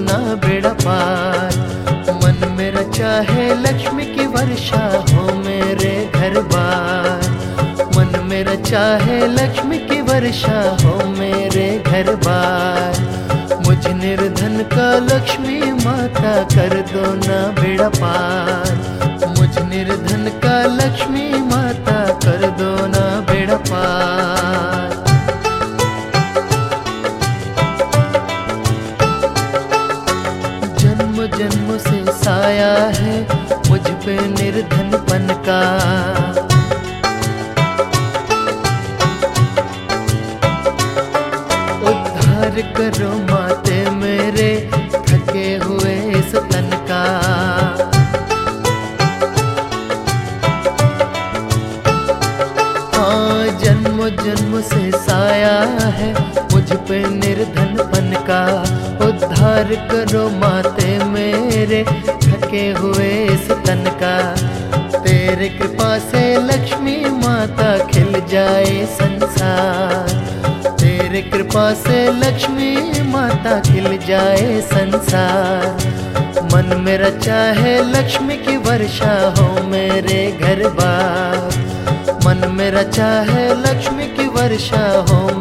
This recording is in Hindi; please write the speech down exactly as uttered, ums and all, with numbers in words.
ना बेड़ा पार। मन मेरा चाहे लक्ष्मी की वर्षा हो मेरे घर बार। मन मेरा चाहे लक्ष्मी की वर्षा हो मेरे घर बार। मुझ निर्धन का लक्ष्मी माता कर दो ना बेड़ा पार। मुझ निर्धन का लक्ष्मी माता कर दो ना बेड़ा पार। जन्म जन्म से साया है मुझ पे निर्धनपन का। उद्धार करो माते मेरे थके हुए इस तन का। हाँ जन्म जन्म से साया है मुझ पे निर्धनपन का। उद्धार करो माते मेरे थके हुए इस तन का। तेरे कृपा से लक्ष्मी माता खिल जाए संसार। तेरे कृपा से लक्ष्मी माता खिल जाए संसार। मन मेरा चाहे लक्ष्मी की वर्षा हो मेरे घर बार। मन मेरा चाहे लक्ष्मी की वर्षा हो